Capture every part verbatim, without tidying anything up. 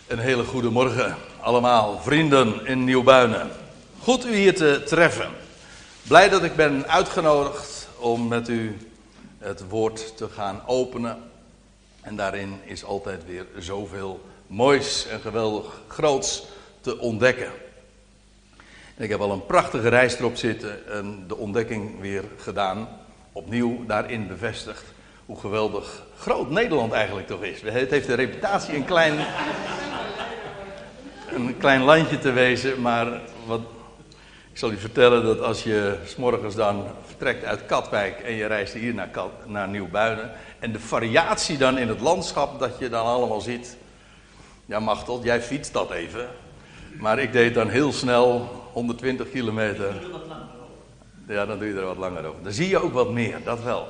Een hele goede morgen allemaal, vrienden in Nieuwbuinen. Goed u hier te treffen. Blij dat ik ben uitgenodigd om met u het woord te gaan openen. En daarin is altijd weer zoveel moois en geweldig groots te ontdekken. En ik heb al een prachtige reis erop zitten en de ontdekking weer gedaan. Opnieuw daarin bevestigd hoe geweldig groot Nederland eigenlijk toch is. Het heeft de reputatie een klein... een klein landje te wezen, maar wat, ik zal u vertellen dat als je 's morgens dan vertrekt uit Katwijk en je reist hier naar, Kat, naar Nieuwbuinen en de variatie dan in het landschap dat je dan allemaal ziet. Ja, Machtel, jij fietst dat even, maar ik deed dan heel snel honderdtwintig kilometer. Ja, dan doe je er wat langer over. Dan zie je ook wat meer, dat wel.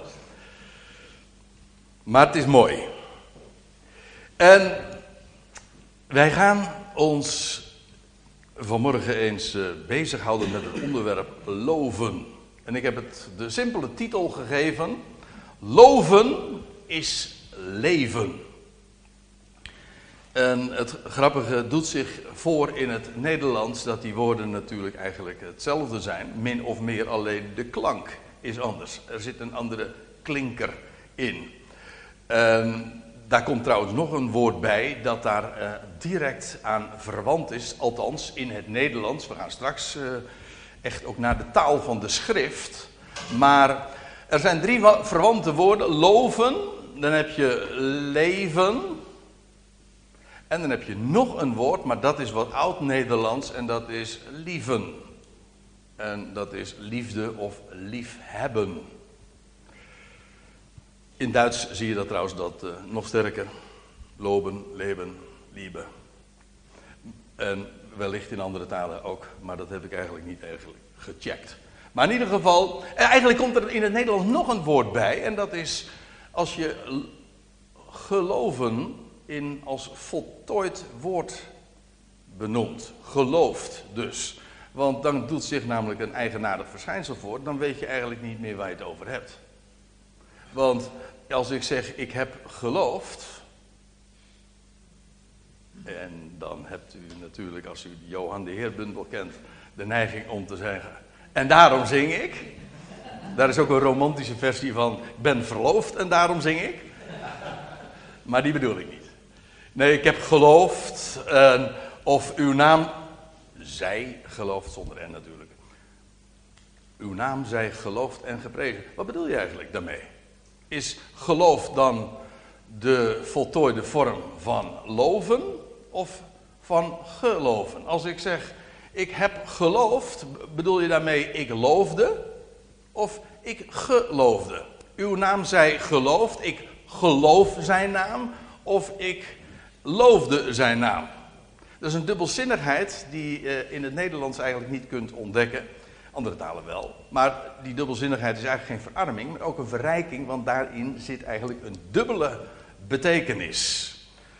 Maar het is mooi. En wij gaan ons vanmorgen eens uh, bezighouden met het onderwerp loven. En ik heb het de simpele titel gegeven: Loven is leven. En het grappige doet zich voor in het Nederlands dat die woorden natuurlijk eigenlijk hetzelfde zijn. Min of meer, alleen de klank is anders. Er zit een andere klinker in. En daar komt trouwens nog een woord bij dat daar uh, direct aan verwant is. Althans, in het Nederlands. We gaan straks uh, echt ook naar de taal van de schrift. Maar er zijn drie verwante woorden. Loven, dan heb je leven. En dan heb je nog een woord, maar dat is wat oud-Nederlands. En dat is lieven. En dat is liefde of liefhebben. In Duits zie je dat trouwens dat uh, nog sterker. Loben, leven, liebe. En wellicht in andere talen ook. Maar dat heb ik eigenlijk niet eigenlijk gecheckt. Maar in ieder geval, eigenlijk komt er in het Nederlands nog een woord bij. En dat is als je geloven in als voltooid woord benoemt. Gelooft dus. Want dan doet zich namelijk een eigenaardig verschijnsel voor. Dan weet je eigenlijk niet meer waar je het over hebt. Want als ik zeg, ik heb geloofd. En dan hebt u natuurlijk, als u Johan de Heerbundel kent, de neiging om te zeggen, en daarom zing ik. Daar is ook een romantische versie van, ik ben verloofd en daarom zing ik. Maar die bedoel ik niet. Nee, ik heb geloofd. Uh, of uw naam, zij gelooft zonder en natuurlijk. Uw naam zij geloofd en geprezen. Wat bedoel je eigenlijk daarmee? Is geloof dan de voltooide vorm van loven of van geloven? Als ik zeg, ik heb geloofd, bedoel je daarmee ik loofde of ik geloofde? Uw naam zij geloofd, ik geloof zijn naam of ik loofde zijn naam. Dat is een dubbelzinnigheid die je in het Nederlands eigenlijk niet kunt ontdekken. Andere talen wel. Maar die dubbelzinnigheid is eigenlijk geen verarming, maar ook een verrijking, want daarin zit eigenlijk een dubbele betekenis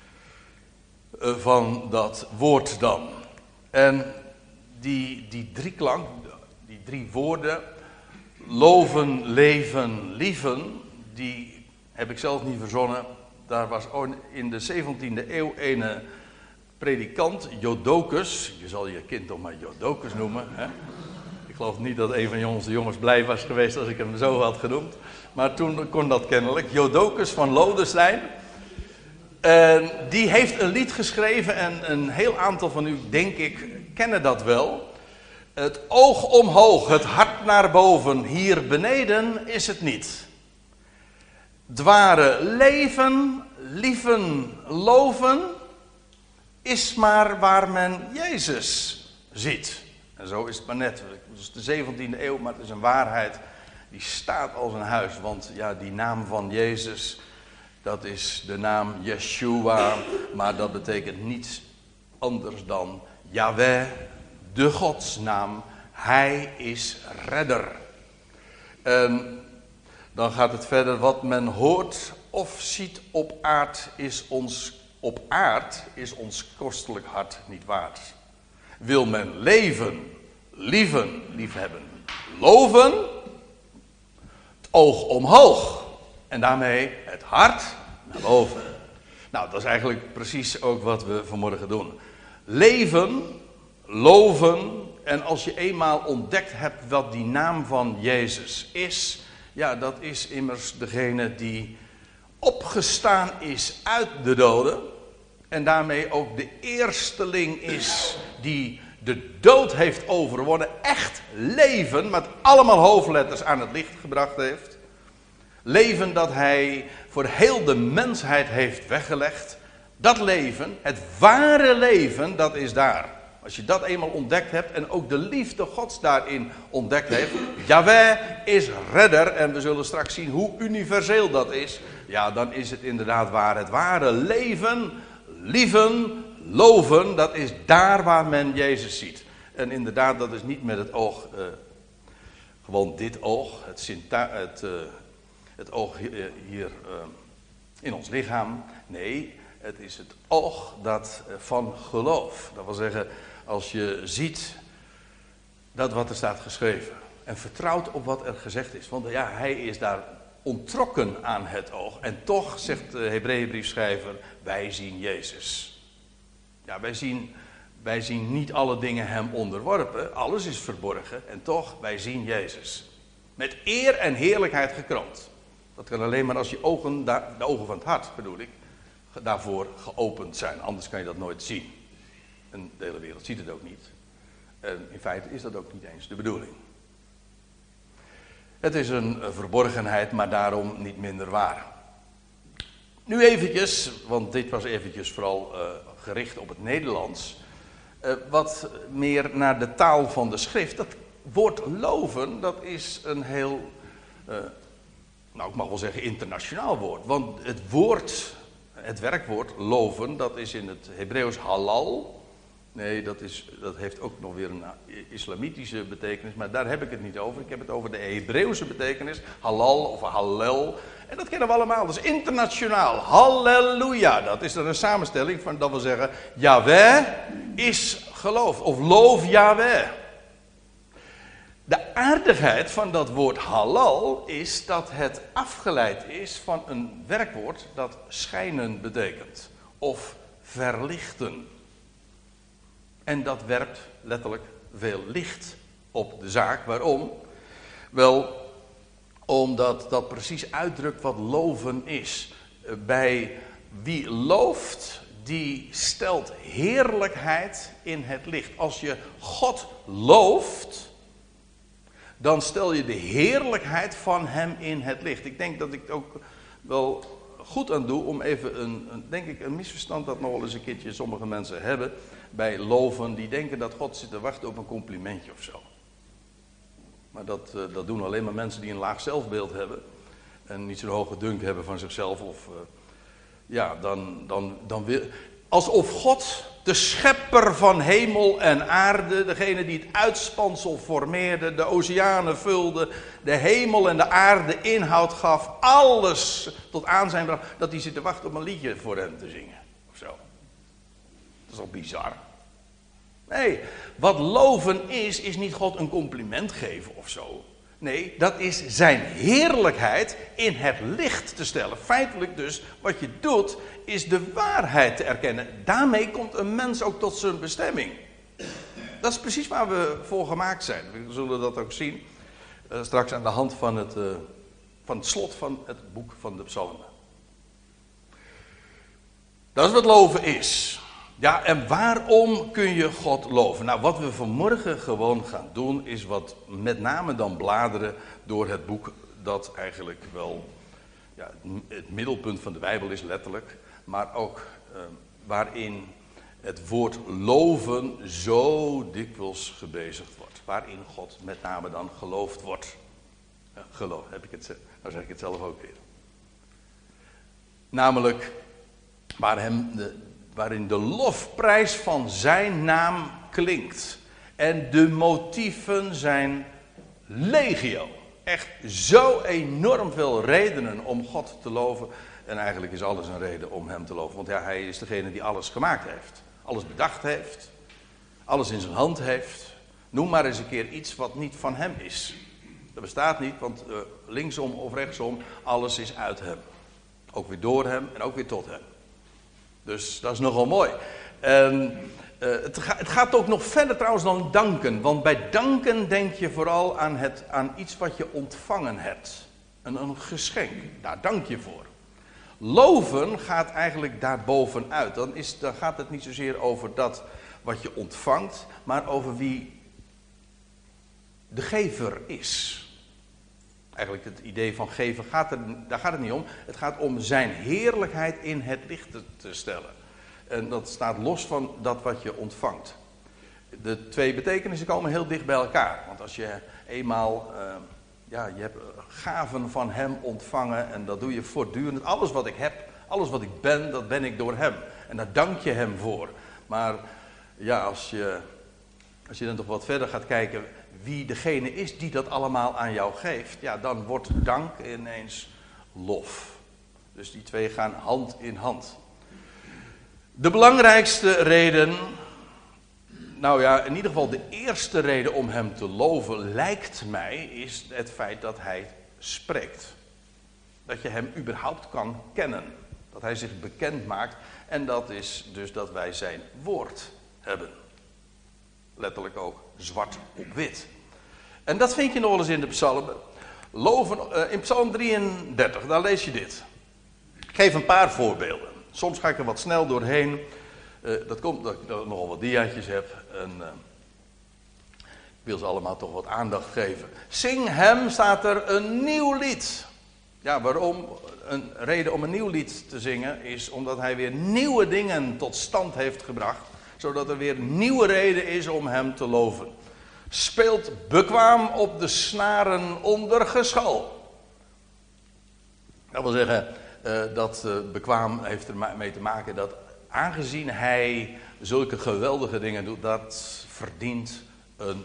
van dat woord dan. En die, die drieklank, die drie woorden, loven, leven, lieven, die heb ik zelf niet verzonnen. Daar was in de zeventiende eeuw een predikant, Jodocus. Je zal je kind toch maar Jodocus noemen, hè? Ik geloof niet dat een van onze jongens blij was geweest als ik hem zo had genoemd. Maar toen kon dat kennelijk. Jodocus van Lodenstein. En die heeft een lied geschreven en een heel aantal van u, denk ik, kennen dat wel. Het oog omhoog, het hart naar boven, hier beneden is het niet. Dware leven, lieven, loven, is maar waar men Jezus ziet. En zo is het maar net. Het is de zeventiende eeuw, maar het is een waarheid die staat als een huis. Want ja, die naam van Jezus, dat is de naam Yeshua. Maar dat betekent niets anders dan Yahweh, de godsnaam. Hij is redder. En dan gaat het verder. Wat men hoort of ziet op aard is ons, op aard is ons kostelijk hart niet waard. Wil men leven, lieven, liefhebben, loven, het oog omhoog en daarmee het hart naar boven. Nou, dat is eigenlijk precies ook wat we vanmorgen doen. Leven, loven, en als je eenmaal ontdekt hebt wat die naam van Jezus is, ja, dat is immers degene die opgestaan is uit de doden en daarmee ook de eersteling is die de dood heeft overwonnen, echt leven, met allemaal hoofdletters aan het licht gebracht heeft. Leven dat hij voor heel de mensheid heeft weggelegd. Dat leven, het ware leven, dat is daar. Als je dat eenmaal ontdekt hebt en ook de liefde Gods daarin ontdekt heeft. Yahweh is redder en we zullen straks zien hoe universeel dat is. Ja, dan is het inderdaad waar. Het ware leven, lieven, loven, dat is daar waar men Jezus ziet. En inderdaad, dat is niet met het oog, uh, gewoon dit oog, het, synta- het, uh, het oog hier, hier uh, in ons lichaam. Nee, het is het oog dat uh, van geloof. Dat wil zeggen, als je ziet dat wat er staat geschreven en vertrouwt op wat er gezegd is. Want ja, hij is daar onttrokken aan het oog. En toch, zegt de Hebreeënbriefschrijver, wij zien Jezus. Ja, wij zien, wij zien niet alle dingen hem onderworpen. Alles is verborgen. En toch, wij zien Jezus. Met eer en heerlijkheid gekroond. Dat kan alleen maar als je ogen, de ogen van het hart bedoel ik, daarvoor geopend zijn. Anders kan je dat nooit zien. En de hele wereld ziet het ook niet. En in feite is dat ook niet eens de bedoeling. Het is een verborgenheid, maar daarom niet minder waar. Nu eventjes, want dit was eventjes vooral uh, gericht op het Nederlands. Uh, wat meer naar de taal van de schrift. Dat woord loven, dat is een heel, uh, nou ik mag wel zeggen internationaal woord. Want het woord, het werkwoord loven, dat is in het Hebreeuws halal. Nee, dat, is, dat heeft ook nog weer een islamitische betekenis, maar daar heb ik het niet over. Ik heb het over de Hebreeuwse betekenis, halal of hallel. En dat kennen we allemaal, dat is internationaal. Halleluja, dat is dan een samenstelling van, dat wil zeggen, Yahweh is geloof, of loof Yahweh. De aardigheid van dat woord halal is dat het afgeleid is van een werkwoord dat schijnen betekent, of verlichten. En dat werpt letterlijk veel licht op de zaak. Waarom? Wel, omdat dat precies uitdrukt wat loven is. Bij wie looft, die stelt heerlijkheid in het licht. Als je God looft, dan stel je de heerlijkheid van hem in het licht. Ik denk dat ik het ook wel goed aan doe om even een, een, denk ik, een misverstand dat nog wel eens een keertje sommige mensen hebben bij loven, die denken dat God zit te wachten op een complimentje of zo. Maar dat, uh, dat doen alleen maar mensen die een laag zelfbeeld hebben en niet zo'n hoge dunk hebben van zichzelf. Of uh, ja, dan, dan, dan wil, alsof God, de schepper van hemel en aarde, degene die het uitspansel formeerde, de oceanen vulde, de hemel en de aarde inhoud gaf, alles tot aanzijn bracht, dat hij zit te wachten op een liedje voor hem te zingen. Of zo. Dat is al bizar. Nee, wat loven is, is niet God een compliment geven of zo. Nee, dat is zijn heerlijkheid in het licht te stellen. Feitelijk dus, wat je doet, is de waarheid te erkennen. Daarmee komt een mens ook tot zijn bestemming. Dat is precies waar we voor gemaakt zijn. We zullen dat ook zien uh, straks aan de hand van het, uh, van het slot van het boek van de Psalmen. Dat is wat loven is. Ja, en waarom kun je God loven? Nou, wat we vanmorgen gewoon gaan doen, is wat met name dan bladeren door het boek dat eigenlijk wel ja, het middelpunt van de Bijbel is, letterlijk. Maar ook uh, waarin het woord loven zo dikwijls gebezigd wordt. Waarin God met name dan geloofd wordt. Ja, geloof, heb ik het, nou zeg ik het zelf ook weer. Namelijk, waar hem de... waarin de lofprijs van zijn naam klinkt. En de motieven zijn legio. Echt zo enorm veel redenen om God te loven. En eigenlijk is alles een reden om hem te loven. Want ja, hij is degene die alles gemaakt heeft. Alles bedacht heeft. Alles in zijn hand heeft. Noem maar eens een keer iets wat niet van hem is. Dat bestaat niet, want uh, linksom of rechtsom, alles is uit hem. Ook weer door hem en ook weer tot hem. Dus dat is nogal mooi. En uh, het, ga, het gaat ook nog verder trouwens dan danken. Want bij danken denk je vooral aan, het, aan iets wat je ontvangen hebt. Een, een geschenk, daar dank je voor. Loven gaat eigenlijk daarbovenuit. Dan, is, dan gaat het niet zozeer over dat wat je ontvangt, maar over wie de gever is. Eigenlijk het idee van geven, gaat er, daar gaat het niet om. Het gaat om zijn heerlijkheid in het licht te, te stellen. En dat staat los van dat wat je ontvangt. De twee betekenissen komen heel dicht bij elkaar. Want als je eenmaal, uh, ja, je hebt gaven van hem ontvangen en dat doe je voortdurend. Alles wat ik heb, alles wat ik ben, dat ben ik door hem. En daar dank je hem voor. Maar ja, als je, als je dan toch wat verder gaat kijken wie degene is die dat allemaal aan jou geeft, ja, dan wordt dank ineens lof. Dus die twee gaan hand in hand. De belangrijkste reden, nou ja, in ieder geval de eerste reden om hem te loven, lijkt mij, is het feit dat hij spreekt. Dat je hem überhaupt kan kennen. Dat hij zich bekend maakt. En dat is dus dat wij zijn woord hebben. Letterlijk ook zwart op wit. En dat vind je nog wel eens in de psalmen. Loven, uh, in psalm drieëndertig, daar lees je dit. Ik geef een paar voorbeelden. Soms ga ik er wat snel doorheen. Uh, dat komt dat ik nogal wat diaatjes heb. En, uh, ik wil ze allemaal toch wat aandacht geven. Zing hem, staat er, een nieuw lied. Ja, waarom? Een reden om een nieuw lied te zingen is omdat hij weer nieuwe dingen tot stand heeft gebracht. Zodat er weer een nieuwe reden is om hem te loven. Speelt bekwaam op de snaren onder geschal. Dat wil zeggen, uh, dat uh, bekwaam heeft ermee te maken dat aangezien hij zulke geweldige dingen doet, dat verdient een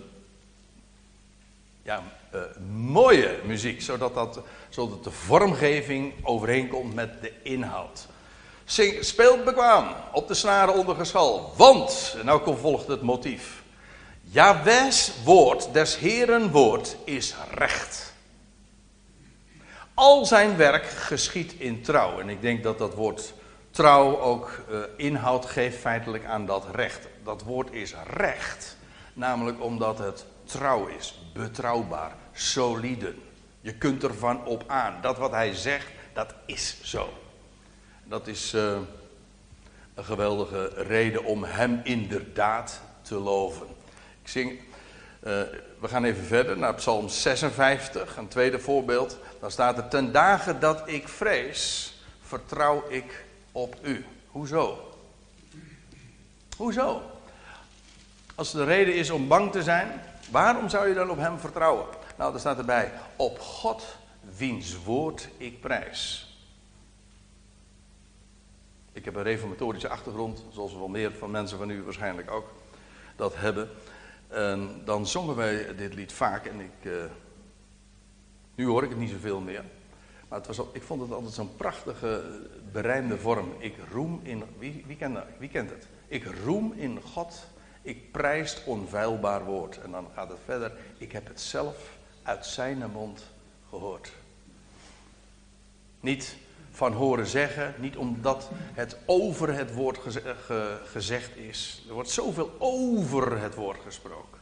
ja, uh, mooie muziek. Zodat, dat, zodat de vormgeving overeenkomt met de inhoud. Zing, speelt bekwaam op de snaren onder geschal. Want, en nou volgt het motief. Jahweh's woord, des Heeren woord, is recht. Al zijn werk geschiet in trouw. En ik denk dat dat woord trouw ook uh, inhoud geeft feitelijk aan dat recht. Dat woord is recht. Namelijk omdat het trouw is, betrouwbaar, solide. Je kunt ervan op aan. Dat wat hij zegt, dat is zo. Dat is uh, een geweldige reden om hem inderdaad te loven. Ik zing, uh, we gaan even verder naar Psalm zesenvijftig, een tweede voorbeeld. Dan staat er, ten dagen dat ik vrees, vertrouw ik op u. Hoezo? Hoezo? Als de reden is om bang te zijn, waarom zou je dan op hem vertrouwen? Nou, daar staat erbij, op God wiens woord ik prijs. Ik heb een reformatorische achtergrond, zoals wel meer van mensen van u waarschijnlijk ook dat hebben. En dan zongen wij dit lied vaak en ik, uh, nu hoor ik het niet zoveel meer. Maar het was al, ik vond het altijd zo'n prachtige, berijmde vorm. Ik roem in, wie, wie, kent, wie kent het? Ik roem in God, ik prijs onfeilbaar woord. En dan gaat het verder, ik heb het zelf uit zijn mond gehoord. Niet van horen zeggen, niet omdat het over het woord geze- ge- gezegd is. Er wordt zoveel over het woord gesproken.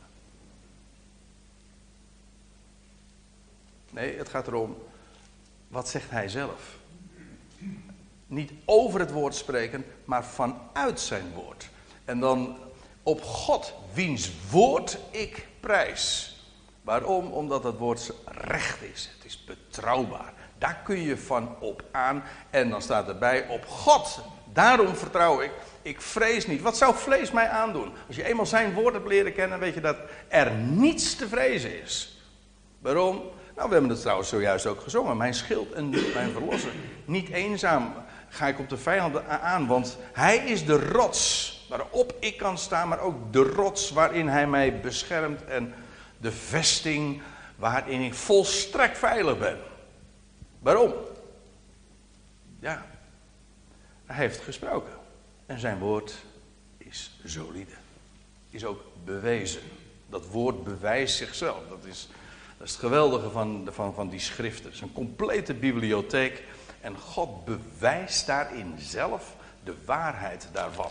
Nee, het gaat erom, wat zegt hij zelf? Niet over het woord spreken, maar vanuit zijn woord. En dan op God, wiens woord ik prijs. Waarom? Omdat het woord recht is. Het is betrouwbaar. Daar kun je van op aan. En dan staat erbij, op God, daarom vertrouw ik. Ik vrees niet. Wat zou vlees mij aandoen? Als je eenmaal zijn woord hebt leren kennen, weet je dat er niets te vrezen is. Waarom? Nou, we hebben het trouwens zojuist ook gezongen. Mijn schild en mijn verlosser. Niet eenzaam ga ik op de vijanden aan, want hij is de rots waarop ik kan staan, maar ook de rots waarin hij mij beschermt en de vesting waarin ik volstrekt veilig ben. Waarom? Ja, hij heeft gesproken. En zijn woord is solide. Is ook bewezen. Dat woord bewijst zichzelf. Dat is, dat is het geweldige van, van, van die schriften. Het is een complete bibliotheek. En God bewijst daarin zelf de waarheid daarvan.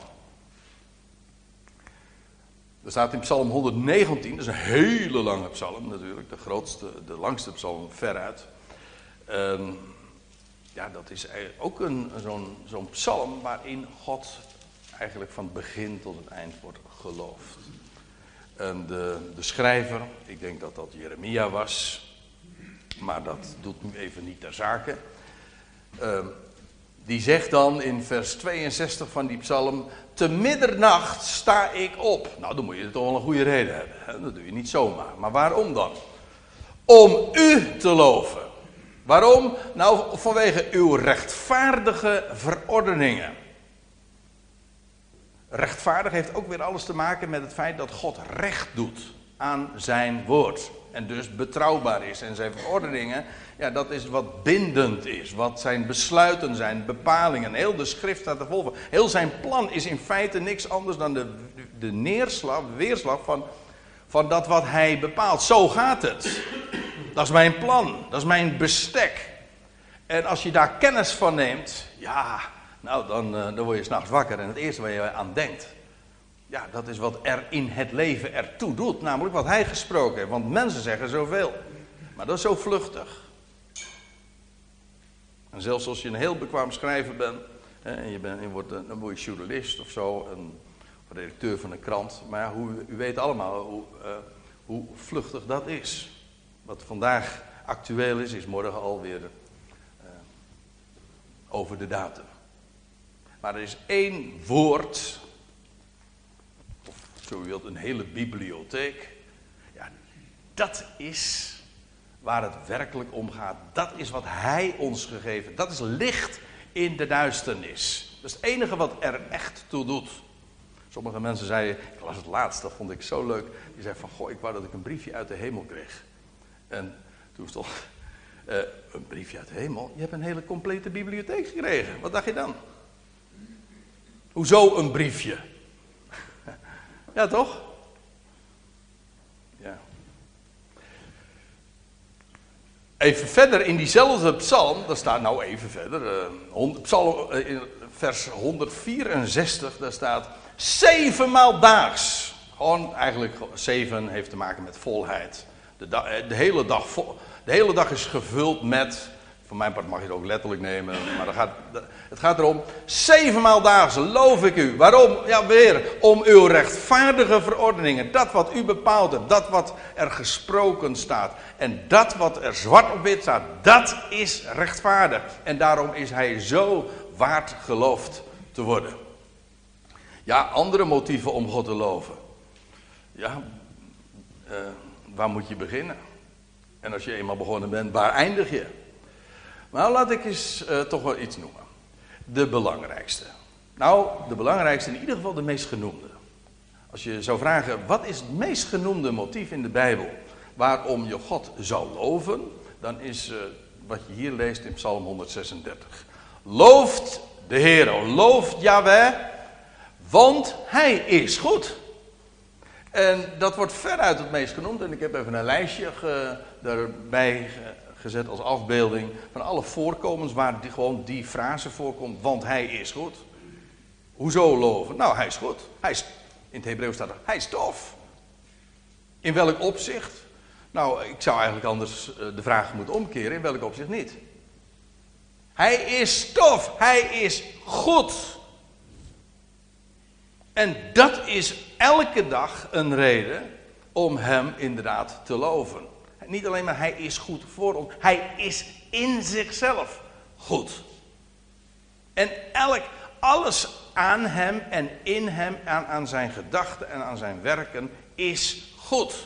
Er staat in Psalm honderdnegentien, dat is een hele lange psalm natuurlijk, de grootste, de langste psalm veruit. Um, ja, dat is ook een, zo'n, zo'n psalm waarin God eigenlijk van het begin tot het eind wordt geloofd. En de, de schrijver, ik denk dat dat Jeremia was, maar dat doet nu even niet ter zake. Um, die zegt dan in vers tweeënzestig van die psalm: te middernacht sta ik op. Nou, dan moet je toch wel een goede reden hebben. Hè? Dat doe je niet zomaar. Maar waarom dan? Om u te loven. Waarom? Nou, vanwege uw rechtvaardige verordeningen. Rechtvaardig heeft ook weer alles te maken met het feit dat God recht doet aan zijn woord. En dus betrouwbaar is. En zijn verordeningen, ja, dat is wat bindend is. Wat zijn besluiten zijn, bepalingen. Heel de schrift staat er vol van. Heel zijn plan is in feite niks anders dan de, de neerslag, de weerslag van, van dat wat hij bepaalt. Zo gaat het. Dat is mijn plan. Dat is mijn bestek. En als je daar kennis van neemt, ja, nou dan, uh, dan word je 's nachts wakker. En het eerste waar je aan denkt, ja, dat is wat er in het leven ertoe doet. Namelijk wat hij gesproken heeft. Want mensen zeggen zoveel. Maar dat is zo vluchtig. En zelfs als je een heel bekwaam schrijver bent. Hè, en je, bent, je wordt, dan word je journalist of zo. Een redacteur van een krant. Maar ja, hoe, u weet allemaal hoe, uh, hoe vluchtig dat is. Wat vandaag actueel is, is morgen alweer uh, over de datum. Maar er is één woord, of zo u wilt, een hele bibliotheek. Ja, dat is waar het werkelijk om gaat. Dat is wat hij ons gegeven. Dat is licht in de duisternis. Dat is het enige wat er echt toe doet. Sommige mensen zeiden, ik las het laatst, dat vond ik zo leuk. Die zeiden van, goh, ik wou dat ik een briefje uit de hemel kreeg. En toen stond, uh, een briefje uit de hemel? Je hebt een hele complete bibliotheek gekregen. Wat dacht je dan? Hoezo een briefje? Ja, toch? Ja. Even verder in diezelfde psalm, daar staat nou even verder, uh, psalm, uh, in vers honderdvierenzestig, daar staat zevenmaal daags. Gewoon eigenlijk, zeven heeft te maken met volheid. De, da- de, hele dag vol, de hele dag is gevuld met, voor mijn part mag je het ook letterlijk nemen, maar het gaat, het gaat erom, zevenmaal daags loof ik u. Waarom? Ja, weer, om uw rechtvaardige verordeningen. Dat wat u bepaalt hebt, dat wat er gesproken staat. En dat wat er zwart op wit staat, dat is rechtvaardig. En daarom is hij zo waard geloofd te worden. Ja, andere motieven om God te loven. Ja, uh, waar moet je beginnen? En als je eenmaal begonnen bent, waar eindig je? Nou, laat ik eens uh, toch wel iets noemen. De belangrijkste. Nou, de belangrijkste, in ieder geval de meest genoemde. Als je zou vragen, wat is het meest genoemde motief in de Bijbel waarom je God zou loven, dan is uh, wat je hier leest in Psalm honderdzesendertig. Looft de Heer, looft Yahweh, want Hij is goed. En dat wordt veruit het meest genoemd. En ik heb even een lijstje ge, daarbij gezet als afbeelding van alle voorkomens waar die, gewoon die frase voorkomt. Want hij is goed. Hoezo loven? Nou, hij is goed. Hij is, in het Hebreeuws staat er, hij is tof. In welk opzicht? Nou, ik zou eigenlijk anders de vraag moeten omkeren. In welk opzicht niet? Hij is tof. Hij is goed. En dat is elke dag een reden om hem inderdaad te loven. Niet alleen maar hij is goed voor ons. Hij is in zichzelf goed. En elk, alles aan hem en in hem, aan, aan zijn gedachten en aan zijn werken is goed.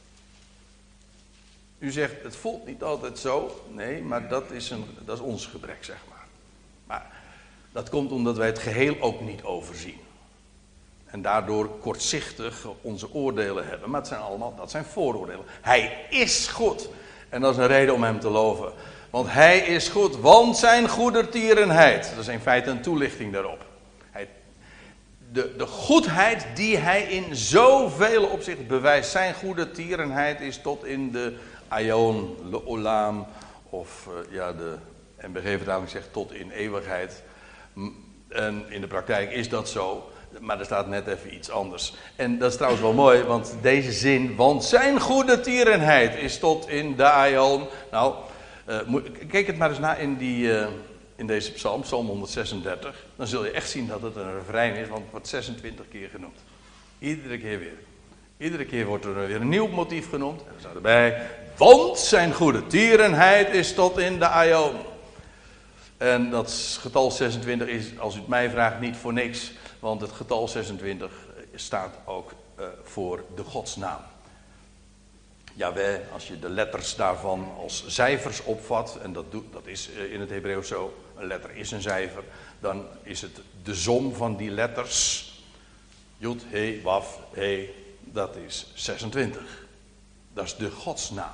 U zegt, het voelt niet altijd zo. Nee, maar dat is, een, dat is ons gebrek, zeg maar. Maar dat komt omdat wij het geheel ook niet overzien. En daardoor kortzichtig onze oordelen hebben. Maar het zijn allemaal, dat zijn vooroordelen. Hij is goed. En dat is een reden om hem te loven. Want hij is goed, want zijn goedertierenheid. Dat is in feite een toelichting daarop. Hij, de, de goedheid die hij in zoveel opzichten bewijst. Zijn goedertierenheid is tot in de aion, de olam. Of uh, ja, de M B G-vertaling zegt tot in eeuwigheid. En in de praktijk is dat zo. Maar er staat net even iets anders. En dat is trouwens wel mooi, want deze zin, want zijn goede tierenheid is tot in de aion. Nou, uh, kijk het maar eens na in, die, uh, in deze psalm, psalm honderdzesendertig. Dan zul je echt zien dat het een refrein is, want het wordt zesentwintig keer genoemd. Iedere keer weer. Iedere keer wordt er weer een nieuw motief genoemd. En er staat erbij, want zijn goede tierenheid is tot in de aion. En dat getal zesentwintig is, als u het mij vraagt, niet voor niks. Want het getal zesentwintig staat ook uh, voor de godsnaam. Jawel, als je de letters daarvan als cijfers opvat, en dat, doet, dat is uh, in het Hebreeuws zo, een letter is een cijfer, dan is het de som van die letters, Jud, He, Waf, He, dat is zesentwintig. Dat is de godsnaam.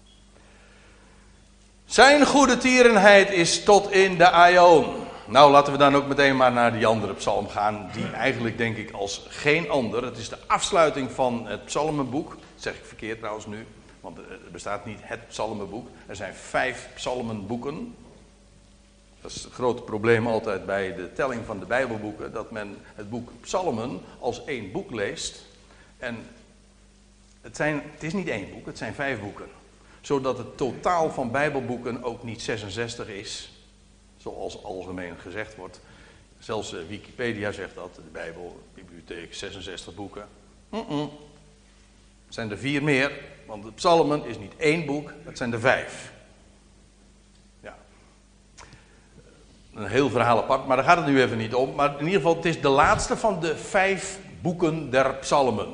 Zijn goede tierenheid is tot in de aion. Nou, laten we dan ook meteen maar naar die andere psalm gaan, die eigenlijk denk ik als geen ander, het is de afsluiting van het psalmenboek, dat zeg ik verkeerd trouwens nu, want er bestaat niet het psalmenboek, er zijn vijf psalmenboeken. Dat is het grote probleem altijd bij de telling van de Bijbelboeken, dat men het boek Psalmen als één boek leest. En het, zijn, het is niet één boek, het zijn vijf boeken. Zodat het totaal van Bijbelboeken ook niet zesenzestig is, zoals algemeen gezegd wordt. Zelfs Wikipedia zegt dat, de Bijbelbibliotheek, zesenzestig boeken. Mm-mm. Het zijn er vier meer, want de Psalmen is niet één boek, het zijn er vijf. Ja. Een heel verhaal apart, maar daar gaat het nu even niet om. Maar in ieder geval, het is de laatste van de vijf boeken der Psalmen.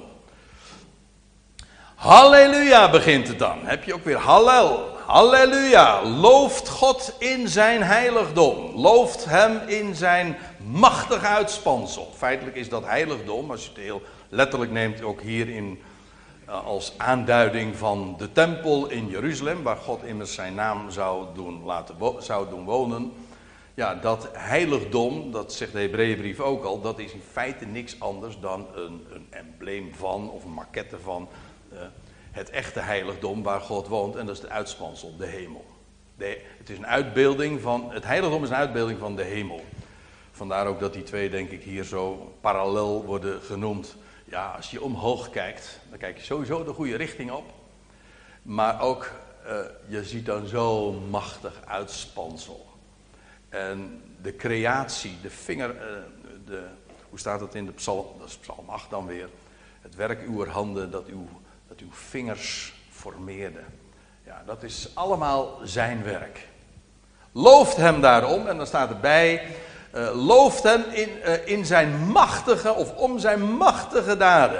Halleluja begint het dan. Heb je ook weer Hallel. Halleluja. Looft God in zijn heiligdom. Looft hem in zijn machtig uitspansel. Feitelijk is dat heiligdom, als je het heel letterlijk neemt, ook hier in, uh, als aanduiding van de tempel in Jeruzalem, waar God immers zijn naam zou doen, laten wo- zou doen wonen. Ja, dat heiligdom, dat zegt de Hebreeënbrief ook al, dat is in feite niks anders dan een, een embleem van, of een maquette van, uh, het echte heiligdom waar God woont, en dat is de uitspansel, de hemel. De, het is een uitbeelding van, het heiligdom is een uitbeelding van de hemel. Vandaar ook dat die twee, denk ik, hier zo parallel worden genoemd. Ja, als je omhoog kijkt, dan kijk je sowieso de goede richting op. Maar ook, uh, je ziet dan zo'n machtig uitspansel. En de creatie, de vinger, uh, de, hoe staat het in de psalm, dat is psalm acht dan weer. Het werk uw handen, dat uw, dat uw vingers formeerden. Ja, dat is allemaal zijn werk. Looft hem daarom, en dan staat erbij, uh, looft hem in, uh, in zijn machtige, of om zijn machtige daden.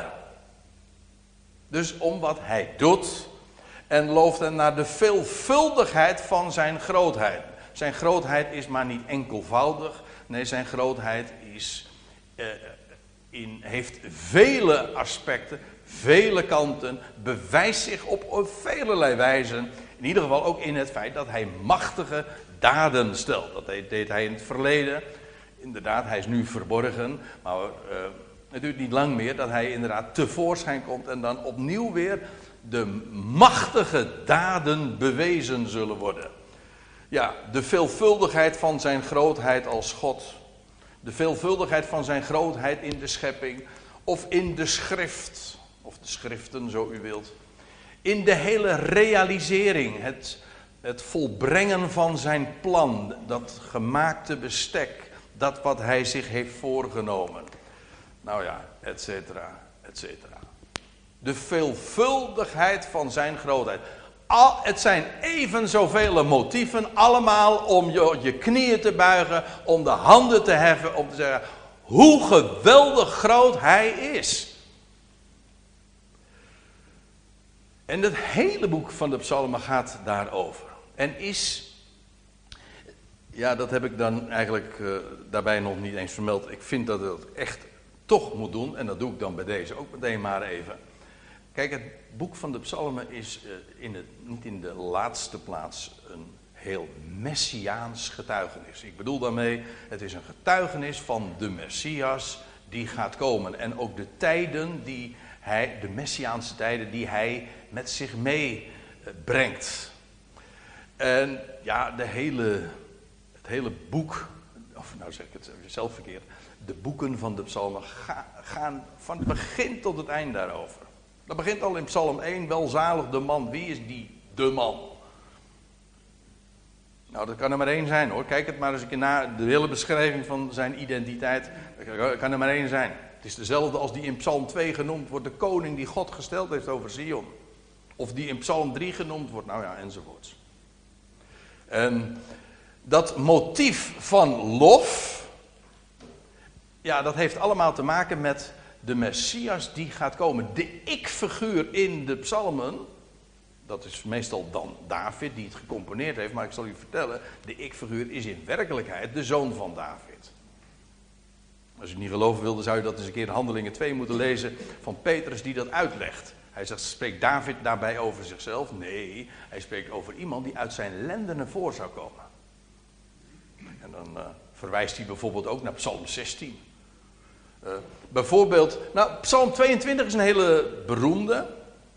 Dus om wat hij doet, en looft hem naar de veelvuldigheid van zijn grootheid. Zijn grootheid is maar niet enkelvoudig, nee, zijn grootheid is, uh, in, heeft vele aspecten, vele kanten, bewijst zich op, op velelei wijzen. In ieder geval ook in het feit dat hij machtige daden stelt. Dat deed hij in het verleden. Inderdaad, hij is nu verborgen. Maar uh, het duurt niet lang meer dat hij inderdaad tevoorschijn komt. En dan opnieuw weer de machtige daden bewezen zullen worden. Ja, de veelvuldigheid van zijn grootheid als God. De veelvuldigheid van zijn grootheid in de schepping. Of in de schrift. Of de schriften, zo u wilt. In de hele realisering. Het, het volbrengen van zijn plan. Dat gemaakte bestek. Dat wat hij zich heeft voorgenomen. Nou ja, et cetera, et cetera. De veelvuldigheid van zijn grootheid. Al, het zijn even zoveel motieven, allemaal om je, je knieën te buigen, om de handen te heffen, om te zeggen hoe geweldig groot hij is. En het hele boek van de Psalmen gaat daarover. En is, ja, dat heb ik dan eigenlijk uh, daarbij nog niet eens vermeld. Ik vind dat het echt toch moet doen, en dat doe ik dan bij deze ook meteen maar even. Kijk, het boek van de Psalmen is uh, in het, niet in de laatste plaats een heel messiaans getuigenis. Ik bedoel daarmee, het is een getuigenis van de Messias die gaat komen. En ook de tijden die hij, de messiaanse tijden die hij met zich meebrengt. En ja, de hele, het hele boek, of nou zeg ik het zelf verkeerd, de boeken van de psalmen ga, gaan van het begin tot het eind daarover. Dat begint al in Psalm één, welzalig de man. Wie is die de man? Nou, dat kan er maar één zijn hoor. Kijk het maar eens een keer na, de hele beschrijving van zijn identiteit. Dat kan er maar één zijn. Het is dezelfde als die in Psalm twee genoemd wordt, de koning die God gesteld heeft over Sion. Of die in Psalm drie genoemd wordt, nou ja, enzovoorts. En dat motief van lof, ja, dat heeft allemaal te maken met de Messias die gaat komen. De ik-figuur in de psalmen, dat is meestal dan David die het gecomponeerd heeft, maar ik zal u vertellen, de ik-figuur is in werkelijkheid de zoon van David. Als u het niet geloven wilde, zou je dat eens een keer in Handelingen twee moeten lezen van Petrus die dat uitlegt. Hij zegt, spreekt David daarbij over zichzelf? Nee, hij spreekt over iemand die uit zijn lendenen voor zou komen. En dan uh, verwijst hij bijvoorbeeld ook naar Psalm zestien. Uh, bijvoorbeeld, nou, Psalm tweeëntwintig is een hele beroemde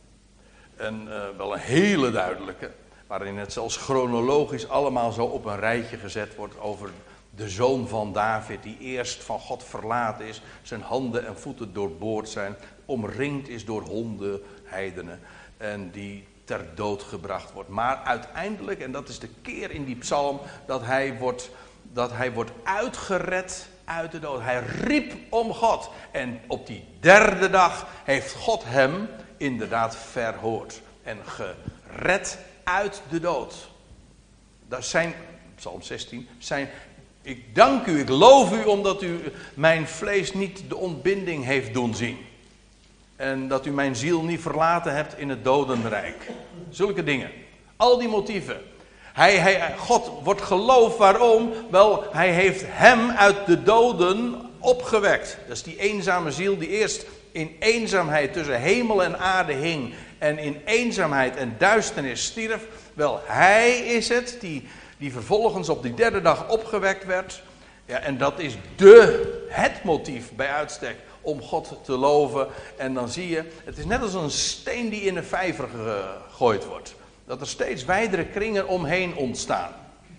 en uh, wel een hele duidelijke, waarin het zelfs chronologisch allemaal zo op een rijtje gezet wordt over de zoon van David, die eerst van God verlaten is, zijn handen en voeten doorboord zijn, omringd is door honden, heidenen, en die ter dood gebracht wordt. Maar uiteindelijk, en dat is de keer in die psalm, dat hij wordt, dat hij wordt uitgered uit de dood. Hij riep om God. En op die derde dag heeft God hem inderdaad verhoord. En gered uit de dood. Dat zijn, psalm zestien, zijn... Ik dank u, ik loof u omdat u mijn vlees niet de ontbinding heeft doen zien. En dat u mijn ziel niet verlaten hebt in het dodenrijk. Zulke dingen. Al die motieven. Hij, hij, God wordt geloofd, waarom? Wel, hij heeft hem uit de doden opgewekt. Dat is die eenzame ziel die eerst in eenzaamheid tussen hemel en aarde hing. En in eenzaamheid en duisternis stierf. Wel, hij is het die... die vervolgens op die derde dag opgewekt werd. Ja, en dat is de, het motief bij uitstek om God te loven. En dan zie je, het is net als een steen die in een vijver gegooid wordt. Dat er steeds wijdere kringen omheen ontstaan.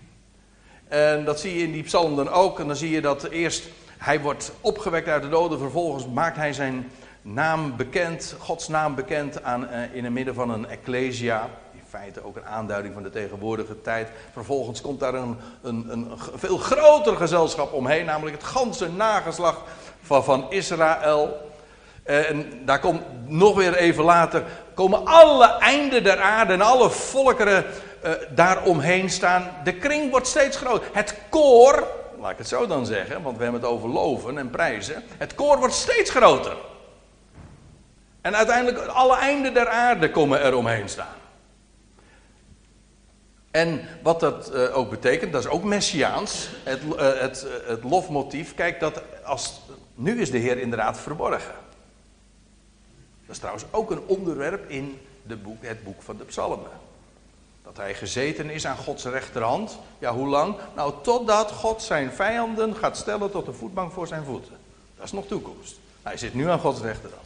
En dat zie je in die psalm dan ook. En dan zie je dat eerst hij wordt opgewekt uit de doden. Vervolgens maakt hij zijn naam bekend, Gods naam bekend aan, in het midden van een ecclesia. In feite ook een aanduiding van de tegenwoordige tijd. Vervolgens komt daar een, een, een veel groter gezelschap omheen, namelijk het ganse nageslacht van, van Israël. En daar komt nog weer even later, komen alle einden der aarde en alle volkeren uh, daar omheen staan. De kring wordt steeds groter. Het koor, laat ik het zo dan zeggen, want we hebben het over loven en prijzen. Het koor wordt steeds groter. En uiteindelijk alle einden der aarde komen er omheen staan. En wat dat uh, ook betekent, dat is ook messiaans, het, uh, het, uh, het lofmotief. Kijk, dat als, nu is de Heer inderdaad verborgen. Dat is trouwens ook een onderwerp in de boek, het boek van de psalmen. Dat hij gezeten is aan Gods rechterhand. Ja, hoe lang? Nou, totdat God zijn vijanden gaat stellen tot een voetbank voor zijn voeten. Dat is nog toekomst. Hij zit nu aan Gods rechterhand.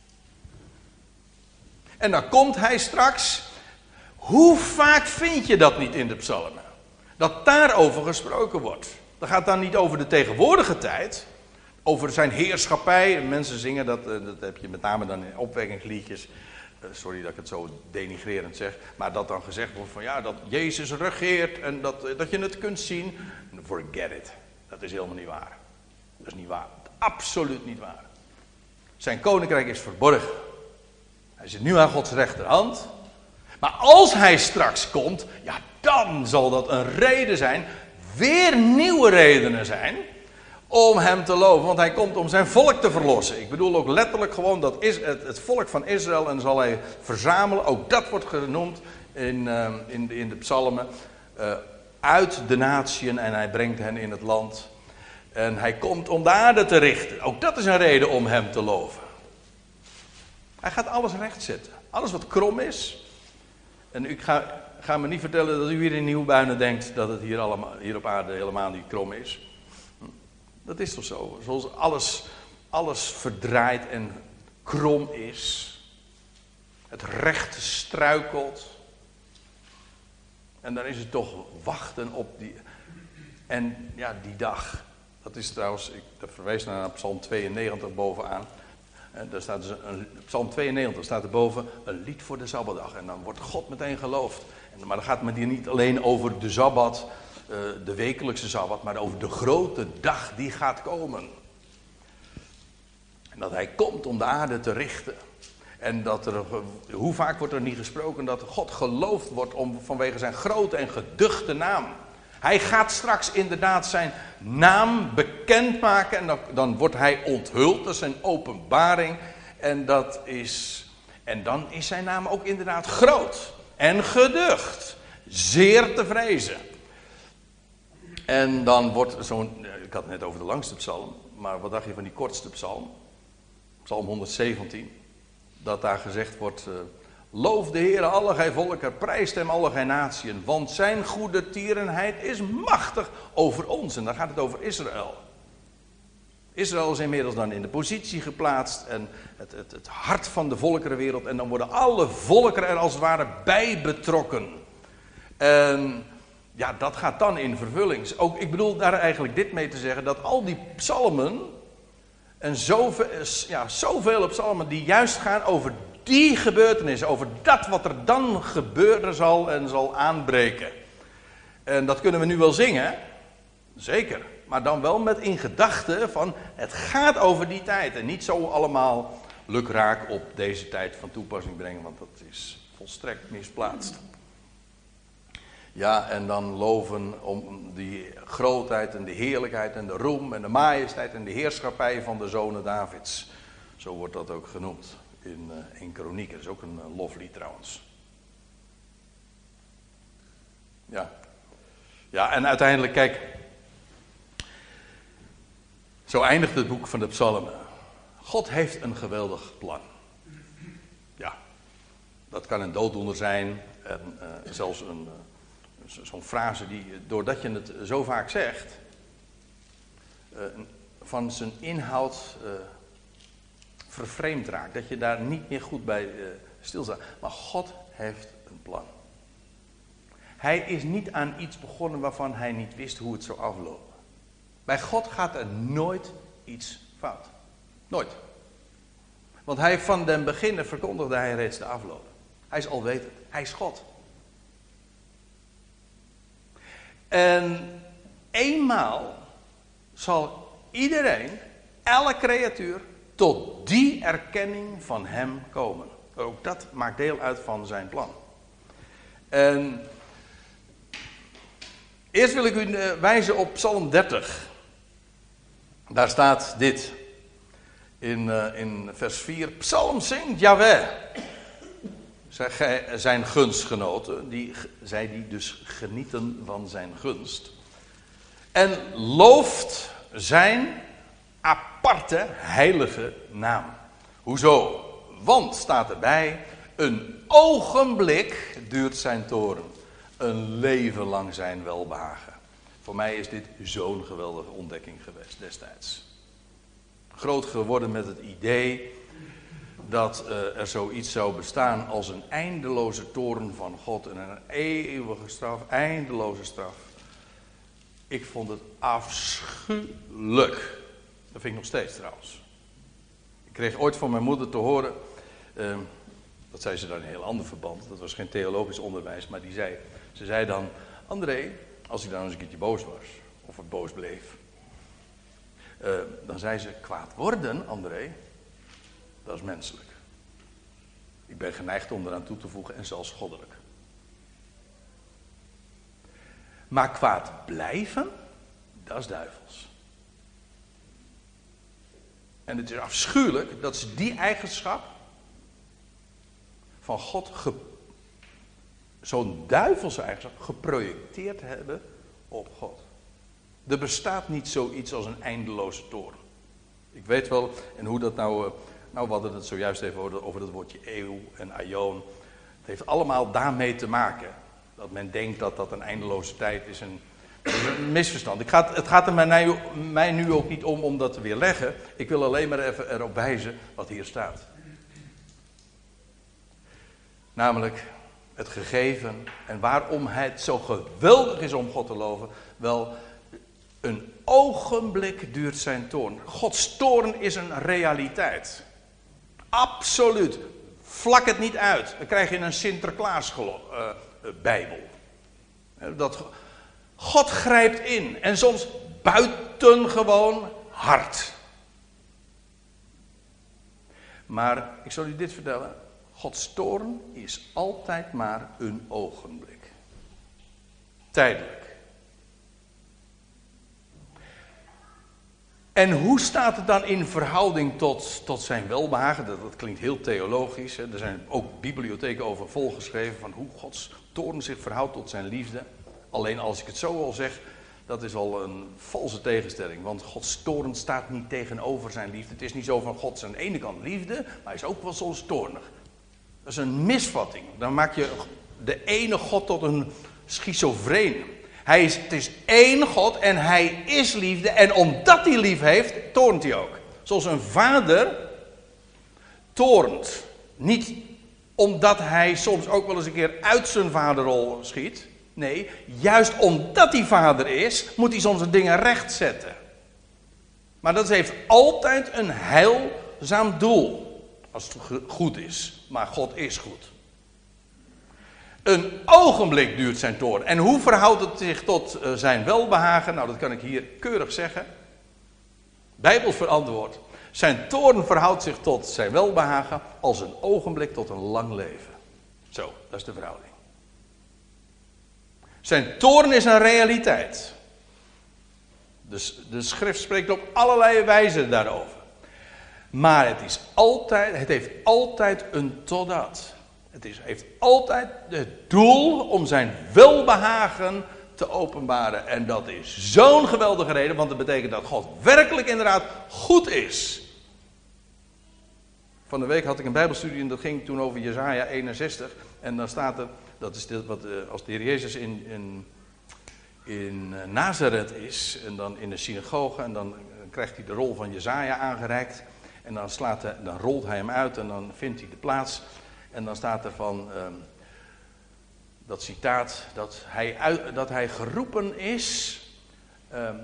En dan komt hij straks. Hoe vaak vind je dat niet in de psalmen? Dat daarover gesproken wordt. Dat gaat dan niet over de tegenwoordige tijd. Over zijn heerschappij. Mensen zingen dat, dat heb je met name dan in opwekkingsliedjes. Sorry dat ik het zo denigrerend zeg. Maar dat dan gezegd wordt van ja, dat Jezus regeert. En dat, dat je het kunt zien. Forget it. Dat is helemaal niet waar. Dat is niet waar. Absoluut niet waar. Zijn koninkrijk is verborgen. Hij zit nu aan Gods rechterhand. Maar als hij straks komt, ja, dan zal dat een reden zijn, weer nieuwe redenen zijn, om hem te loven. Want hij komt om zijn volk te verlossen. Ik bedoel ook letterlijk gewoon dat is het, het volk van Israël en zal hij verzamelen. Ook dat wordt genoemd in, uh, in, in de psalmen. Uh, uit de natieën en hij brengt hen in het land. En hij komt om de aarde te richten. Ook dat is een reden om hem te loven. Hij gaat alles rechtzetten. Alles wat krom is. En ik ga, ga me niet vertellen dat u hier in Nieuwbuinen denkt dat het hier, allemaal, hier op aarde helemaal niet krom is. Dat is toch zo? Zoals alles, alles verdraaid en krom is. Het recht struikelt. En dan is het toch wachten op die... En ja, die dag. Dat is trouwens, ik verwijs naar Psalm tweeënnegentig bovenaan. En daar staat dus een, Psalm tweeënnegentig staat erboven, een lied voor de Sabbatdag. En dan wordt God meteen geloofd. En, maar dan gaat het hier niet alleen over de Sabbat, uh, de wekelijkse Sabbat, maar over de grote dag die gaat komen. En dat hij komt om de aarde te richten. En dat er, hoe vaak wordt er niet gesproken dat God geloofd wordt om, vanwege zijn grote en geduchte naam. Hij gaat straks inderdaad zijn naam bekendmaken en dan, dan wordt hij onthuld, dat is zijn openbaring. En, dat is, en dan is zijn naam ook inderdaad groot en geducht, zeer te vrezen. En dan wordt zo'n, ik had het net over de langste psalm, maar wat dacht je van die kortste psalm? Psalm honderdzeventien, dat daar gezegd wordt, uh, loof de Heere alle gij volken, prijst hem alle gij natieën, want zijn goede tierenheid is machtig over ons. En dan gaat het over Israël. Israël is inmiddels dan in de positie geplaatst en het, het, het hart van de volkerenwereld. En dan worden alle volkeren er als het ware bij betrokken. En ja, dat gaat dan in vervulling. Ook, ik bedoel daar eigenlijk dit mee te zeggen, dat al die psalmen, en zoveel, ja, zoveel psalmen die juist gaan over die gebeurtenis, over dat wat er dan gebeuren zal en zal aanbreken. En dat kunnen we nu wel zingen, zeker. Maar dan wel met in gedachten van, het gaat over die tijd. En niet zo allemaal lukraak op deze tijd van toepassing brengen, want dat is volstrekt misplaatst. Ja, en dan loven om die grootheid en de heerlijkheid en de roem en de majesteit en de heerschappij van de zonen Davids. Zo wordt dat ook genoemd in, uh, in Kronieken. Dat is ook een uh, loflied trouwens. Ja. Ja, en uiteindelijk, kijk. Zo eindigt het boek van de Psalmen. God heeft een geweldig plan. Ja. Dat kan een dooddoener zijn. En uh, zelfs een... Uh, Zo'n frase die, doordat je het zo vaak zegt, uh, van zijn inhoud uh, vervreemd raakt. Dat je daar niet meer goed bij uh, stilstaat. Maar God heeft een plan. Hij is niet aan iets begonnen waarvan hij niet wist hoe het zou aflopen. Bij God gaat er nooit iets fout. Nooit. Want hij van den beginne verkondigde hij reeds de afloop. Hij is alwetend. Hij is God. En eenmaal zal iedereen, elke creatuur, tot die erkenning van hem komen. Ook dat maakt deel uit van zijn plan. En eerst wil ik u wijzen op Psalm dertig. Daar staat dit in, uh, in vers vier. Psalm zingt Jahweh. Zijn gunstgenoten, die, zij die dus genieten van zijn gunst. En looft zijn aparte heilige naam. Hoezo? Want, staat erbij, een ogenblik duurt zijn toorn. Een leven lang zijn welbehagen. Voor mij is dit zo'n geweldige ontdekking geweest destijds. Groot geworden met het idee dat uh, er zoiets zou bestaan als een eindeloze toorn van God en een eeuwige straf, eindeloze straf. Ik vond het afschuwelijk. Dat vind ik nog steeds trouwens. Ik kreeg ooit van mijn moeder te horen, uh, dat zei ze dan in een heel ander verband, dat was geen theologisch onderwijs, maar die zei, ze zei dan, André, als ik dan eens een keertje boos was, of het boos bleef, uh, dan zei ze, kwaad worden, André, dat is menselijk. Ik ben geneigd om eraan toe te voegen en zelfs goddelijk. Maar kwaad blijven, dat is duivels. En het is afschuwelijk dat ze die eigenschap van God, ge, zo'n duivelse eigenschap, geprojecteerd hebben op God. Er bestaat niet zoiets als een eindeloze toorn. Ik weet wel, en hoe dat nou... Nou, we hadden het zojuist even over, over het woordje eeuw en aion. Het heeft allemaal daarmee te maken. Dat men denkt dat dat een eindeloze tijd is. En dat is een misverstand. Ik ga, het gaat er mij, mij nu ook niet om om dat te weerleggen. Ik wil alleen maar even erop wijzen wat hier staat. Namelijk het gegeven en waarom het zo geweldig is om God te loven. Wel, Een ogenblik duurt zijn toorn. Gods toorn is een realiteit. Absoluut. Vlak het niet uit. Dan krijg je een Sinterklaas uh, uh, Bijbel. Dat God grijpt in. En soms buitengewoon hard. Maar ik zal u dit vertellen. Gods toorn is altijd maar een ogenblik. Tijdelijk. En hoe staat het dan in verhouding tot, tot zijn welbehagen? Dat, dat klinkt heel theologisch. Hè? Er zijn ook bibliotheken over volgeschreven van hoe Gods toorn zich verhoudt tot zijn liefde. Alleen als ik het zo al zeg, dat is al een valse tegenstelling. Want Gods toorn staat niet tegenover zijn liefde. Het is niet zo van God aan de ene kant liefde, maar hij is ook wel soms toornig. Dat is een misvatting. Dan maak je de ene God tot een schizofreen. Hij is, het is één God en hij is liefde. En omdat hij lief heeft, toornt hij ook. Zoals een vader toornt. Niet omdat hij soms ook wel eens een keer uit zijn vaderrol schiet. Nee, juist omdat hij vader is, moet hij soms de dingen rechtzetten. Maar dat heeft altijd een heilzaam doel. Als het goed is. Maar God is goed. Een ogenblik duurt zijn toorn. En hoe verhoudt het zich tot uh, zijn welbehagen? Nou, dat kan ik hier keurig zeggen. Bijbels verantwoord. Zijn toorn verhoudt zich tot zijn welbehagen als een ogenblik tot een lang leven. Zo, dat is de verhouding. Zijn toorn is een realiteit. Dus de schrift spreekt op allerlei wijzen daarover. Maar het is altijd, het heeft altijd een totdat. Het is, heeft altijd het doel om zijn welbehagen te openbaren. En dat is zo'n geweldige reden, want dat betekent dat God werkelijk inderdaad goed is. Van de week had ik een bijbelstudie en dat ging toen over Jesaja eenenzestig. En dan staat er, dat is dit wat als de Heer Jezus in, in, in Nazareth is. En dan in de synagoge en dan krijgt hij de rol van Jesaja aangereikt. En dan, slaat hij, dan rolt hij hem uit en dan vindt hij de plaats. En dan staat er van um, dat citaat dat hij, uit, dat hij geroepen is, um,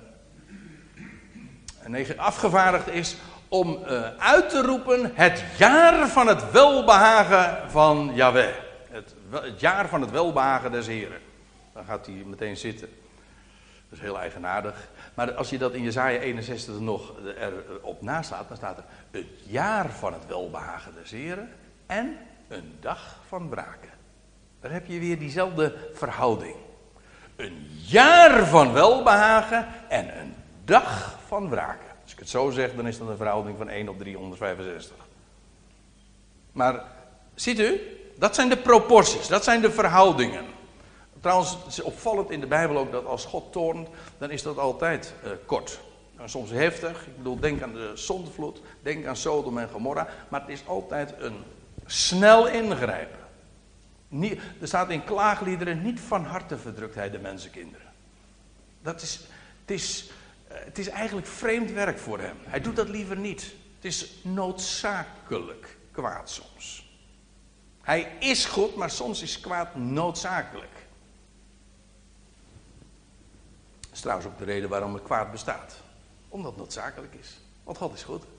en afgevaardigd is om uh, uit te roepen het jaar van het welbehagen van Yahweh. Het, het jaar van het welbehagen des Heren. Dan gaat hij meteen zitten. Dat is heel eigenaardig. Maar als je dat in Jesaja eenenzestig nog erop naslaat, dan staat er het jaar van het welbehagen des Heren en een dag van wraken. Daar heb je weer diezelfde verhouding. Een jaar van welbehagen en een dag van wraken. Als ik het zo zeg, dan is dat een verhouding van één op driehonderdvijfenzestig. Maar, ziet u, dat zijn de proporties, dat zijn de verhoudingen. Trouwens, het is opvallend in de Bijbel ook dat als God toornt, dan is dat altijd uh, kort. En soms heftig, ik bedoel, denk aan de zondvloed, denk aan Sodom en Gomorra, maar het is altijd een snel ingrijpen. Niet, er staat in klaagliederen, niet van harte verdrukt hij de mensenkinderen. Dat is, het, is, het is eigenlijk vreemd werk voor hem. Hij doet dat liever niet. Het is noodzakelijk kwaad soms. Hij is goed, maar soms is kwaad noodzakelijk. Dat is trouwens ook de reden waarom het kwaad bestaat. Omdat het noodzakelijk is. Want God is goed.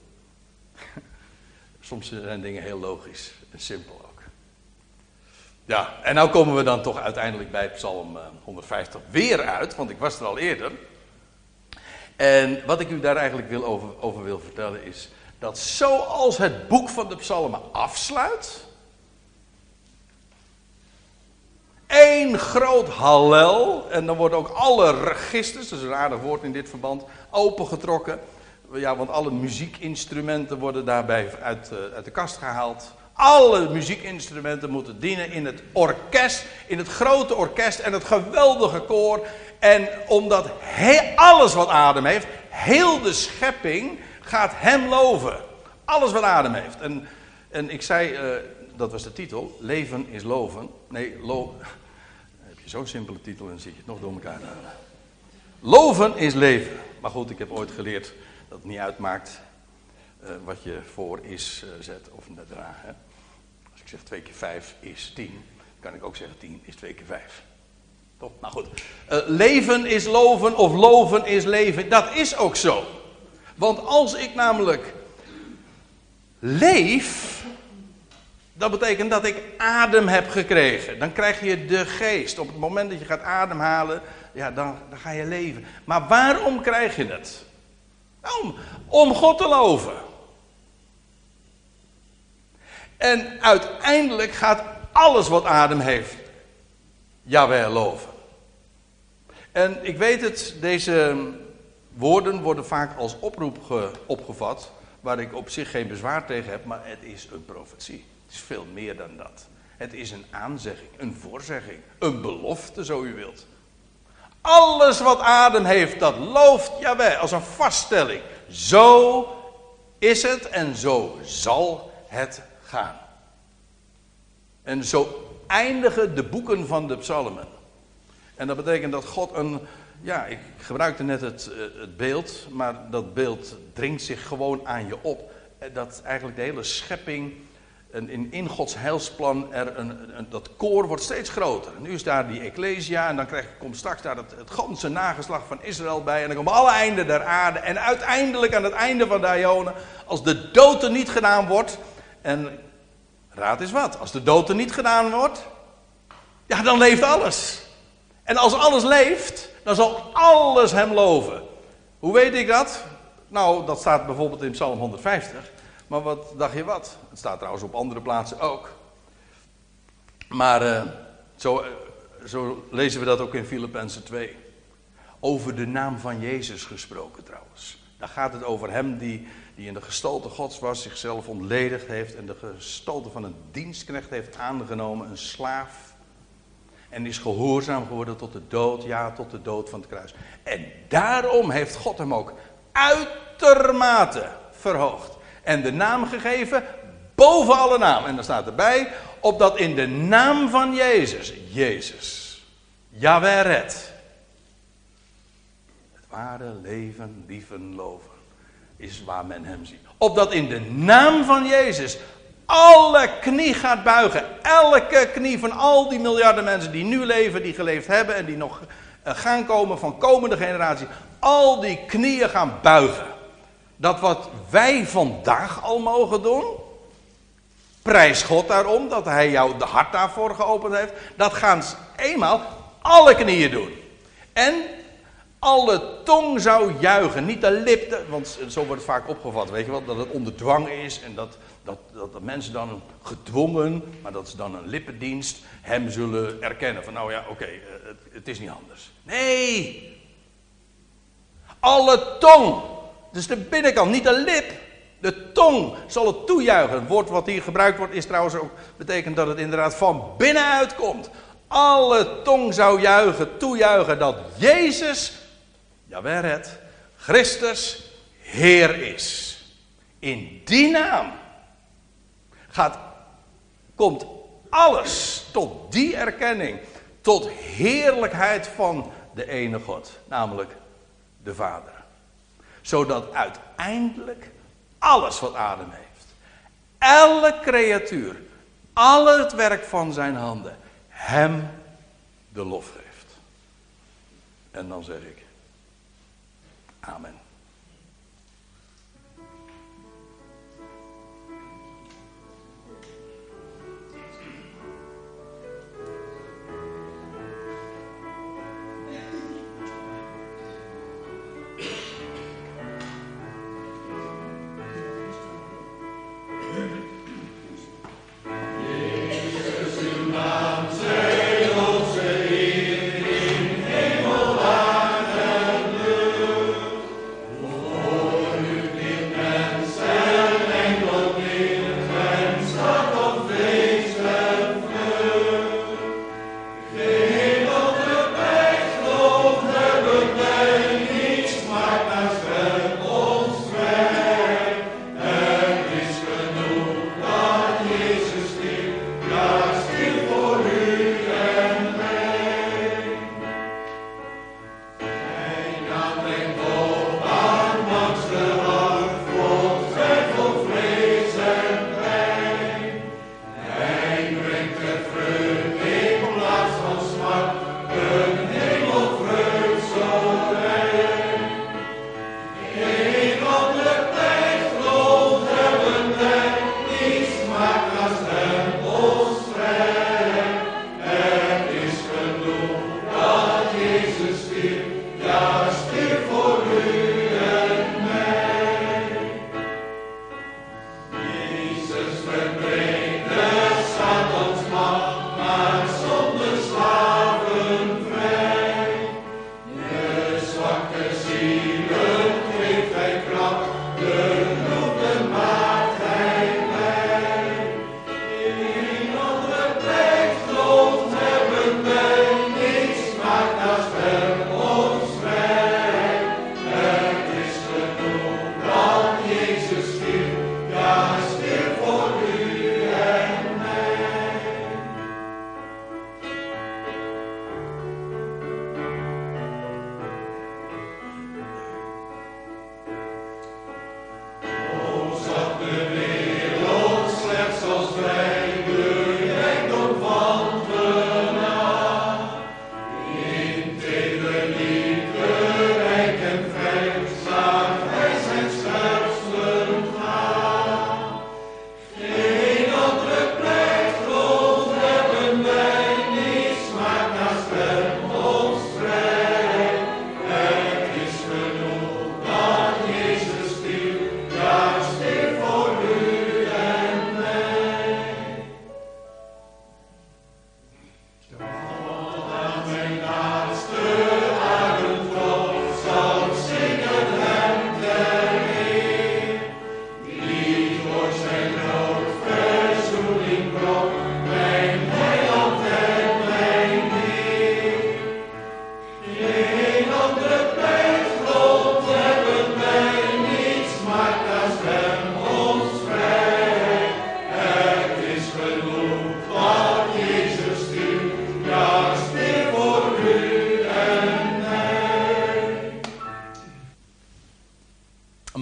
Soms zijn dingen heel logisch en simpel ook. Ja, en nou komen we dan toch uiteindelijk bij Psalm honderdvijftig weer uit, want ik was er al eerder. En wat ik u daar eigenlijk wil over, over wil vertellen is dat zoals het boek van de Psalmen afsluit, één groot hallel, en dan worden ook alle registers, dat is een aardig woord in dit verband, opengetrokken. Ja, want alle muziekinstrumenten worden daarbij uit, uh, uit de kast gehaald. Alle muziekinstrumenten moeten dienen in het orkest, in het grote orkest en het geweldige koor. En omdat he, alles wat adem heeft, heel de schepping gaat hem loven. Alles wat adem heeft. En, en ik zei, uh, dat was de titel, leven is loven. Nee, lo- dan heb je zo'n simpele titel en dan zit je het nog door elkaar te halen. Loven is leven. Maar goed, ik heb ooit geleerd dat het niet uitmaakt uh, wat je voor is uh, zet of daarna. Als ik zeg twee keer vijf is tien, kan ik ook zeggen tien is twee keer vijf. Toch? Nou goed. Uh, leven is loven of loven is leven. Dat is ook zo. Want als ik namelijk leef, dat betekent dat ik adem heb gekregen. Dan krijg je de geest. Op het moment dat je gaat ademhalen, ja, dan, dan ga je leven. Maar waarom krijg je het? Om, om God te loven. En uiteindelijk gaat alles wat adem heeft, Jahweh loven. En ik weet het, deze woorden worden vaak als oproep ge, opgevat, waar ik op zich geen bezwaar tegen heb, maar het is een profetie. Het is veel meer dan dat. Het is een aanzegging, een voorzegging, een belofte, zo u wilt. Alles wat adem heeft, dat looft Jahweh als een vaststelling. Zo is het en zo zal het gaan. En zo eindigen de boeken van de psalmen. En dat betekent dat God een... Ja, ik gebruikte net het, het beeld, maar dat beeld dringt zich gewoon aan je op. Dat eigenlijk de hele schepping, in, in Gods heilsplan, er een, een, dat koor wordt steeds groter. Nu is daar die Ecclesia en dan krijg, komt straks daar het, het ganse nageslacht van Israël bij. En dan komen alle einden der aarde. En uiteindelijk aan het einde van de Aeonen, als de dood er niet gedaan wordt... En raad eens wat, als de dood er niet gedaan wordt, ja, dan leeft alles. En als alles leeft, dan zal alles hem loven. Hoe weet ik dat? Nou, dat staat bijvoorbeeld in Psalm honderdvijftig. Maar wat dacht je wat? Het staat trouwens op andere plaatsen ook. Maar uh, zo, uh, zo lezen we dat ook in Filippenzen twee. Over de naam van Jezus gesproken trouwens. Daar gaat het over hem die, die in de gestalte Gods was, zichzelf ontledigd heeft en de gestalte van een dienstknecht heeft aangenomen, een slaaf. En is gehoorzaam geworden tot de dood, ja, tot de dood van het kruis. En daarom heeft God hem ook uitermate verhoogd. En de naam gegeven boven alle naam. En dan staat erbij, opdat in de naam van Jezus, Jezus, Jahweh redt. Het ware leven, lieven, loven, is waar men hem ziet. Opdat in de naam van Jezus alle knie gaat buigen. Elke knie van al die miljarden mensen die nu leven, die geleefd hebben en die nog gaan komen van komende generaties. Al die knieën gaan buigen. Dat wat wij vandaag al mogen doen, prijs God daarom dat hij jou de hart daarvoor geopend heeft. Dat gaan eenmaal alle knieën doen. En alle tong zou juichen, niet de lip, want zo wordt het vaak opgevat, weet je wel, dat het onder dwang is en dat, dat, dat de mensen dan gedwongen, maar dat ze dan een lippendienst hem zullen erkennen. Van nou ja, oké, okay, het, het is niet anders. Nee! Alle tong, dus de binnenkant, niet de lip, de tong zal het toejuichen. Het woord wat hier gebruikt wordt is trouwens ook, betekent dat het inderdaad van binnenuit komt. Alle tong zou juichen, toejuichen dat Jezus, Jahweh redt, Christus, Heer is. In die naam gaat, komt alles tot die erkenning, tot heerlijkheid van de ene God, namelijk de Vader. Zodat uiteindelijk alles wat adem heeft, elke creatuur, al het werk van zijn handen, hem de lof geeft. En dan zeg ik, amen.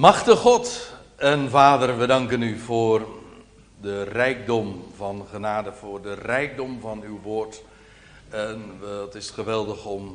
Machtige God en Vader, we danken u voor de rijkdom van genade, voor de rijkdom van uw woord. En het is geweldig om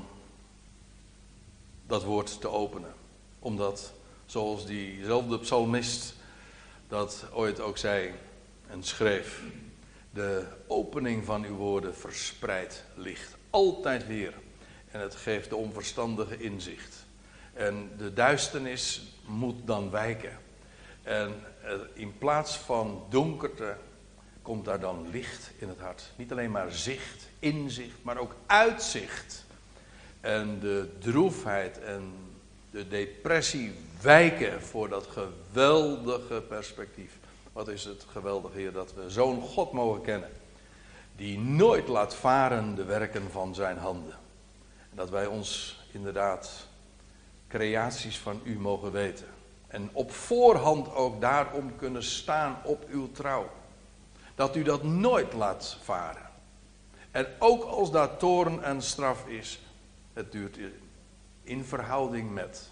dat woord te openen. Omdat, zoals diezelfde psalmist dat ooit ook zei en schreef, de opening van uw woorden verspreid ligt. Altijd weer. En het geeft de onverstandige inzicht. En de duisternis moet dan wijken. En in plaats van donkerte komt daar dan licht in het hart. Niet alleen maar zicht, inzicht, maar ook uitzicht. En de droefheid en de depressie wijken voor dat geweldige perspectief. Wat is het geweldig, Heer, dat we zo'n God mogen kennen. Die nooit laat varen de werken van zijn handen. En dat wij ons inderdaad creaties van u mogen weten. En op voorhand ook daarom kunnen staan op uw trouw. Dat u dat nooit laat varen. En ook als daar toorn en straf is, het duurt in verhouding met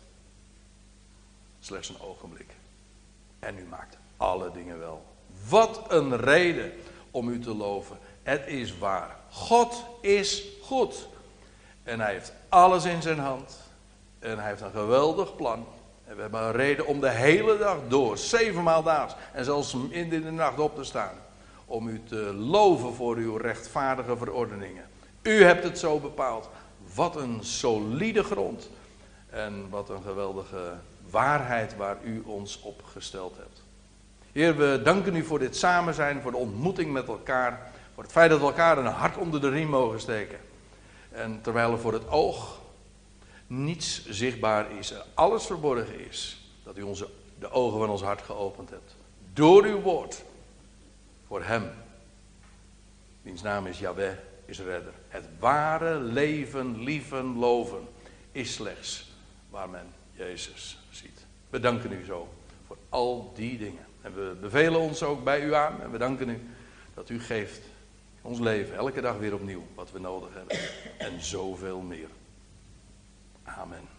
slechts een ogenblik. En u maakt alle dingen wel. Wat een reden om u te loven. Het is waar. God is goed. En hij heeft alles in zijn hand. En hij heeft een geweldig plan. En we hebben een reden om de hele dag door, zevenmaal daags, en zelfs in de nacht op te staan. Om u te loven voor uw rechtvaardige verordeningen. U hebt het zo bepaald. Wat een solide grond. En wat een geweldige waarheid waar u ons op gesteld hebt. Heer, we danken u voor dit samen zijn, voor de ontmoeting met elkaar. Voor het feit dat we elkaar een hart onder de riem mogen steken. En terwijl er voor het oog niets zichtbaar is en alles verborgen is, dat u onze, de ogen van ons hart geopend hebt. Door uw woord. Voor hem. Wiens naam is Yahweh, is redder. Het ware leven, lieven, loven is slechts waar men Jezus ziet. We danken u zo voor al die dingen. En we bevelen ons ook bij u aan. En we danken u dat u geeft ons leven elke dag weer opnieuw wat we nodig hebben. En zoveel meer. Amen.